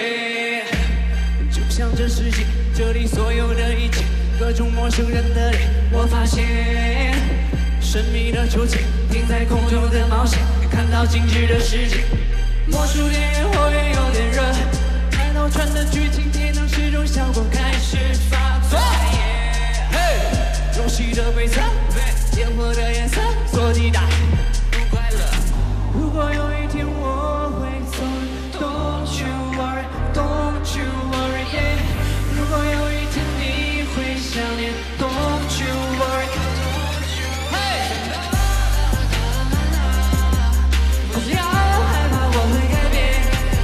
切，就像这世界，这里所有的一切，各种陌生人的脸，我发现神秘的秋千，停在空中的冒险，看到静止的世界。魔术店越活越有点热，海盗船的剧情，铁能始终效果开始发作。游戏的规则，烟火的颜色，做题大不快乐。如果有一天我会走 ，Don't you worry, don't you worry, yeah。如果有一天你会想念 ，Don't you worry, don't you worry。不要害怕，我会改变，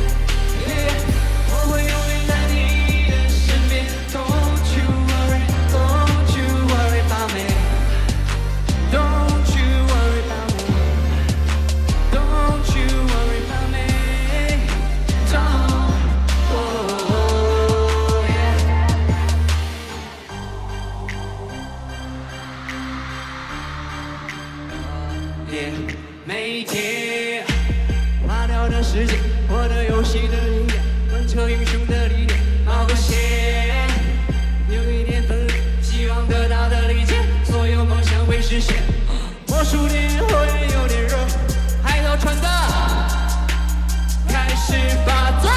我会永远在你的身边。Don't you worry, don't you worry about me. Don't you worry about me. Don't you worry about me. Don't, oh, yeah. 每一天，花掉的时间，我的游戏的力量，贯彻英雄的理念，冒个险，有一点分裂，希望得到的理解，所有梦想会实现。魔术店火焰有点热，海盗船的开始发作。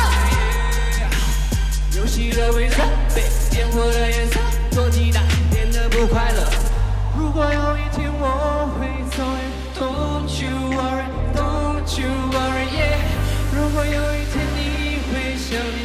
游戏的规则被烟火的颜色做替代，变得不快乐。如果有一天我会走远 ，Don't you worry, don't you worry, yeah。如果有一天你会想念。